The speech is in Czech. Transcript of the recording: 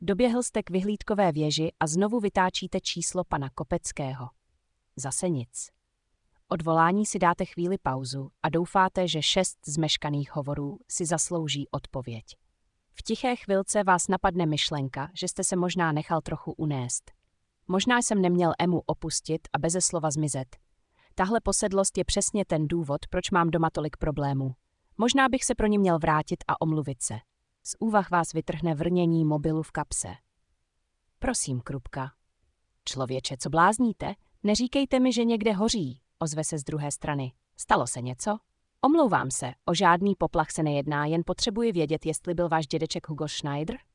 Doběhl jste k vyhlídkové věži a znovu vytáčíte číslo pana Kopeckého. Zase nic. Od volání si dáte chvíli pauzu a doufáte, že 6 zmeškaných hovorů si zaslouží odpověď. V tiché chvilce vás napadne myšlenka, že jste se možná nechal trochu unést. Možná jsem neměl Emu opustit a beze slova zmizet. Tahle posedlost je přesně ten důvod, proč mám doma tolik problémů. Možná bych se pro ní měl vrátit a omluvit se. Z úvah vás vytrhne vrnění mobilu v kapse. Prosím, Krupka. Člověče, co blázníte? Neříkejte mi, že někde hoří, ozve se z druhé strany. Stalo se něco? Omlouvám se, o žádný poplach se nejedná, jen potřebuji vědět, jestli byl váš dědeček Hugo Schneider?